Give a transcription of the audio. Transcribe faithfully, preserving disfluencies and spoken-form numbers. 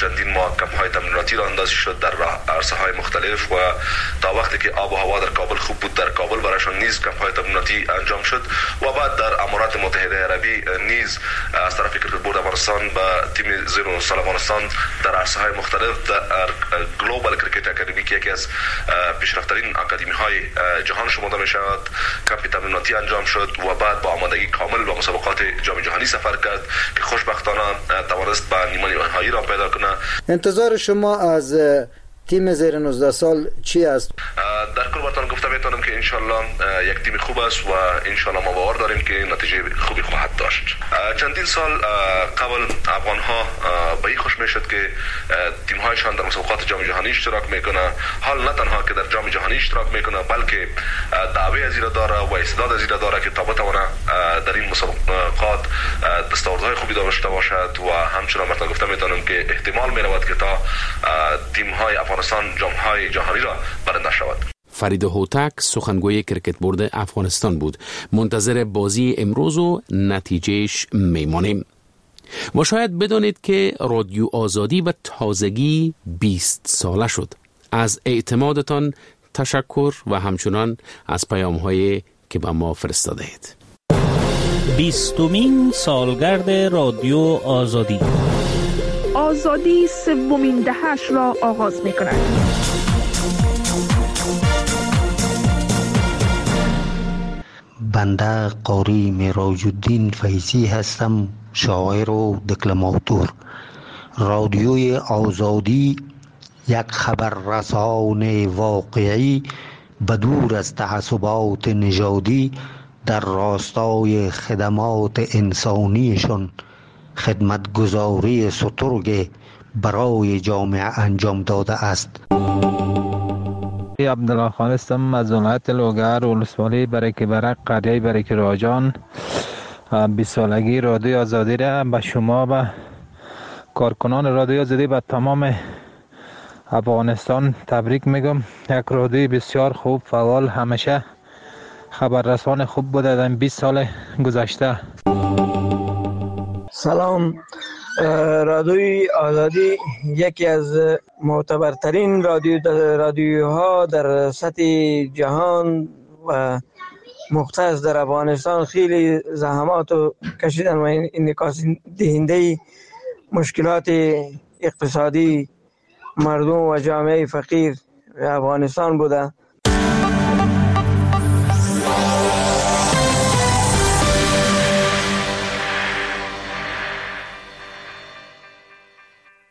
چندین ماه کمپ‌های تمریناتی را اندازی شد در عرصه‌های مختلف و تا وقتی که آب و هوا در کابل خوب بود در کابل برایشان نیز کمپ‌های تمریناتی انجام شد و بعد در امارات متحده عربی نیز از طرف کرکت بورد افغانستان با تیم زیر نوزده افغانستان در عرصه‌های مختلف در گلوبال کرکت اکادمی که یکی از پیشرفت‌ترین اکادمی‌های جهان شمرده می‌شود کمپ تمریناتی انجام شد و بعد با آمادگی کامل به مسابقات جام جهانی سفر کرد که خوشبختانه توانست به نیمه نهایی را پیدا کنه. انتظار شما از تیم زیر نوزده سال چی است؟ در کل براتون گفته میتونم که انشالله یک تیم خوب است و انشالله ما باور داریم که نتیجه خوبی خواهد داشت. چندین سال قبل افغان ها به این خوش میشد که تیم هایشان در مسابقات جام جهانی اشتراک میکنه. حال نه تنها که در جام جهانی اشتراک میکنه بلکه دعوی از این داره و استعداد از این داره که تا بتونه در این مسابقات دستاوردهای خوبی داشته باشد و همچنان براتون گفته میتونم که احتمال میرود که تا تیم های افغانستان جام‌های جهانی را برنده شود. فرید هوتک سخنگوی کرکت بورد افغانستان بود. منتظر بازی امروز و نتیجهش میمانیم. و شاید بدانید که رادیو آزادی به تازگی بیست ساله شد. از اعتمادتان تشکر و همچنان از پیام‌هایی که به ما فرستاده اید. بیستمین سالگرد رادیو آزادی. آزادی سومین دهش را آغاز می کند. بنده قاری معراج الدین فیضی هستم، شاعر و دکلماتور. رادیوی آزادی یک خبررسان واقعی بدور از تعصبات نژادی در راستای خدمات انسانیشان خدمتگزاری سترگ برای جامعه انجام داده است. عبدالله خان هستم از ولایت لوگر، ولسوالی برک برک، قریه برک راجان. بیست سالگی رادیو آزادی را به شما و کارکنان رادیو آزادی و تمام افغانستان تبریک میگم. یک رادیو بسیار خوب، فعال، همیشه خبررسان خوب بوده در بیست سال گذشته. سلام. رادیوی آزادی یکی از معتبرترین رادیو رادیوها در سطح جهان و مختص در افغانستان خیلی زحمات و کشیدن و انعکاس دهنده مشکلات اقتصادی مردم و جامعه فقیر افغانستان بوده.